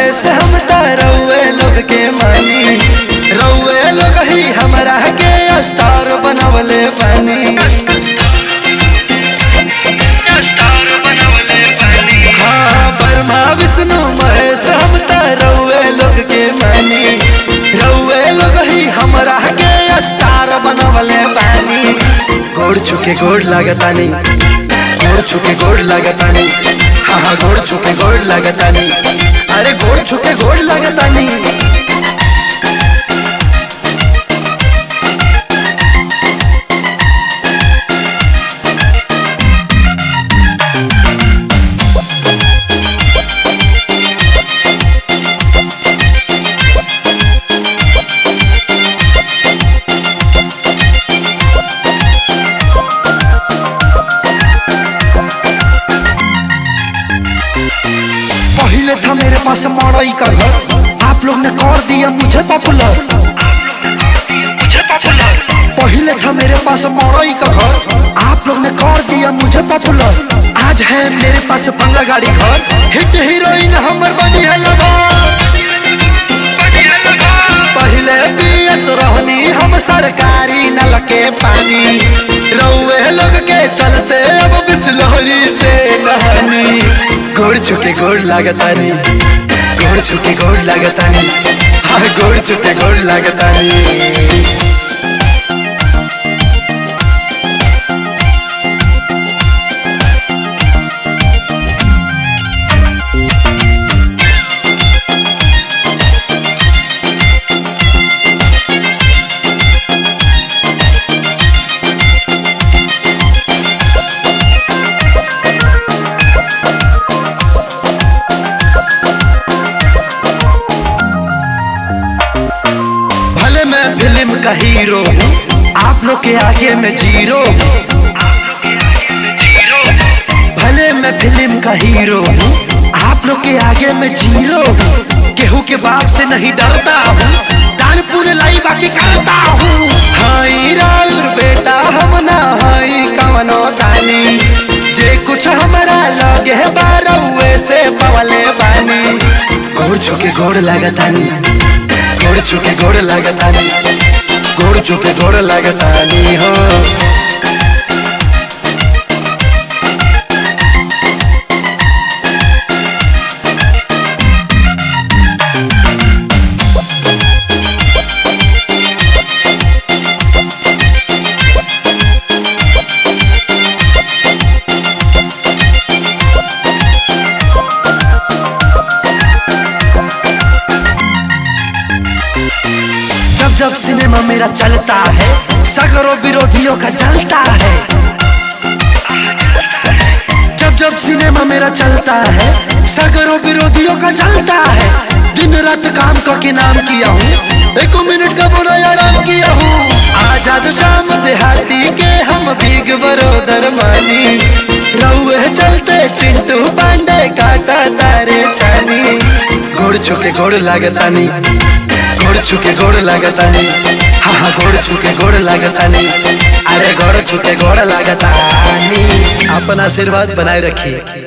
महेश हम रउए लोग के मानी, रउए लोग ही हमरा के स्टार बनवले बानी। हाँ ब्रह्मा विष्णु महेश हम रउए लोग के मानी, रउए लोग ही हमरा के स्टार बनवले बानी। गोड़ छुके गोड़ लागतानी, गोड़ छुके गोड़ लागतानी, हाँ हाँ गोड़ छुके गोड़ लागतानी, अरे गोड़ छुके गोड़ लागतानी। पहले था मेरे पास मड़ई का घर, आप लोग ने कर दिया मुझे पॉपुलर। पहले था मेरे पास मड़ई का घर, आप लोग ने कर दिया मुझे पॉपुलर। आज है मेरे पास बंगला गाड़ी घर, हिट हीरोइन हमर बनी है लवर। पहले पियत रहनी हम सरकारी नल के पानी, रउए लोग के चलते अब बिसलहरी से नहानी। गोड़ छुके गोड़ लागतानी, गोड़ छुके गोड़ लागतानी, हाँ गोड़ छुके गोड़ लागतानी। फिल्म का हीरो आप लोग के आगे में जीरो, भले मैं फिल्म का हीरो आप लोग के आगे में जीरो। केहू के बाप से नहीं डरता हूँ, दानपुर लाई बाकी करता हूँ। हाई राउर बेटा हम ना हाई कवनो दानी, जे कुछ हमारा लगे है बारहुए से पवले बानी। गोड़ छुके गोड़ लागतानी, गोड़ छुके गोड़ लागतानी, गोड़ छुके गोड़ लागतानी हो। जब सिनेमा मेरा चलता है सगरों विरोधियों का जलता है। जब सिनेमा मेरा चलता है सगरों विरोधियों का जलता है। दिन रात काम करके नाम किया हूँ, 1 मिनट का बुरा आराम किया हूँ। आजाद शाम देहाती के हम बिग बरोदर मानी, रउए चलते चिंटू पांडे काटा तारे छानी। गोड़ छुके गोड़ लागतानी, गोड़ छुके गोड़ लागतानी, हाँ हाँ गोड़ छुके गोड़ लागतानी, अरे गोड़ छुके गोड़ लागतानी। अपना आशीर्वाद बनाए रखिए।